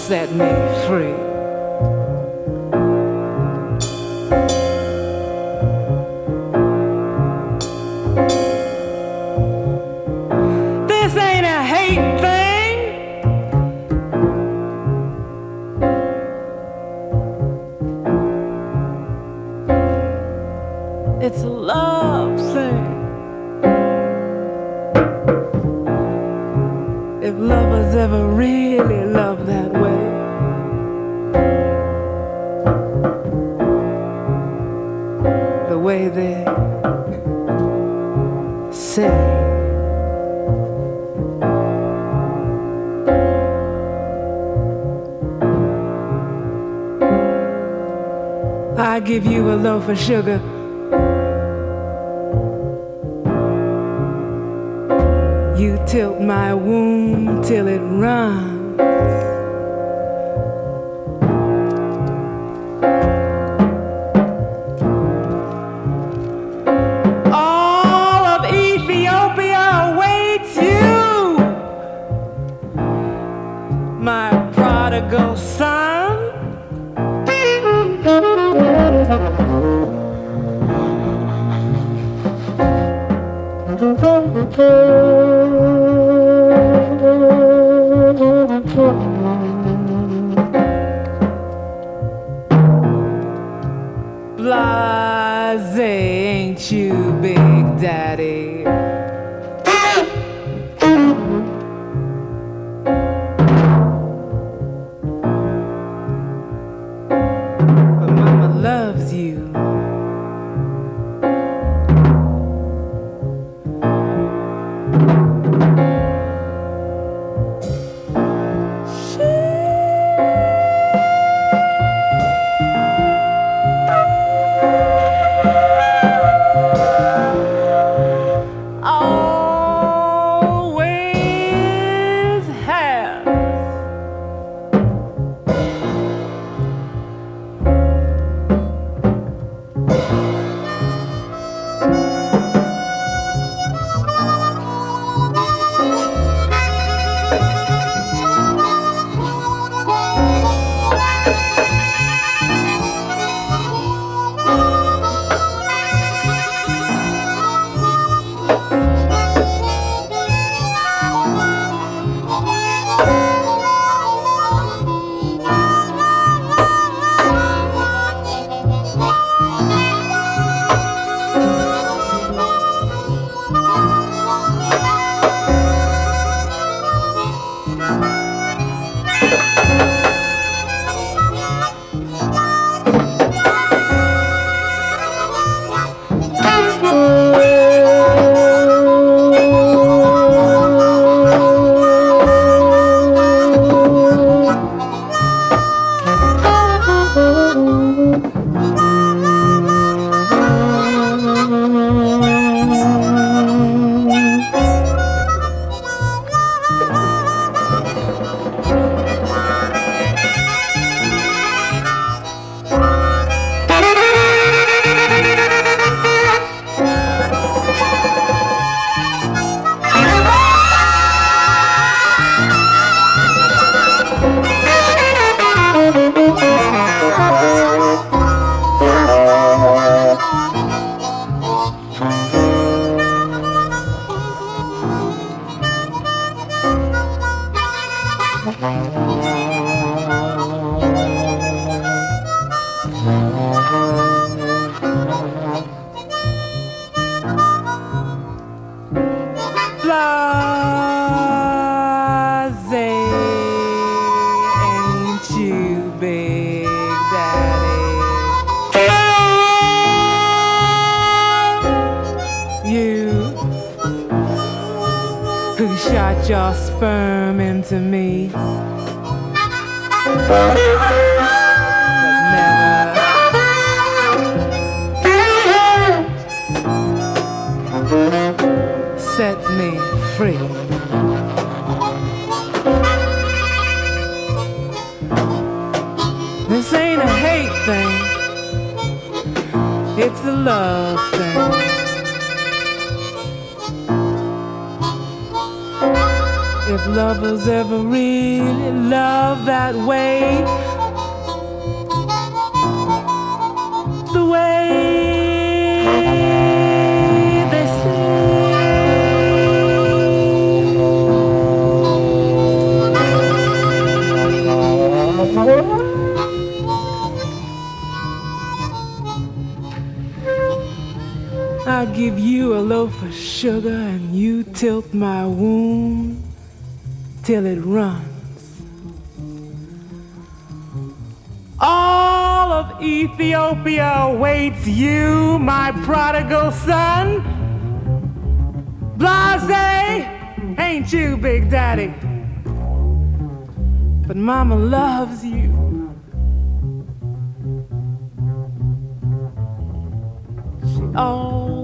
set me free. This ain't a hate thing. It's a love thing. If lovers ever really love that way, the way they say, I give you a loaf of sugar, you tilt my womb till it runs. All of Ethiopia awaits you, my prodigal son. Blase, ain't you, Big Daddy? But Mama loves you. Shot your sperm into me, but never set me free. This ain't a hate thing, it's a love thing. If lovers ever really love that way, the way they I give you a loaf of sugar and you tilt my wound till it runs. All of Ethiopia waits you, my prodigal son. Blase, ain't you, Big Daddy? But Mama loves you. She always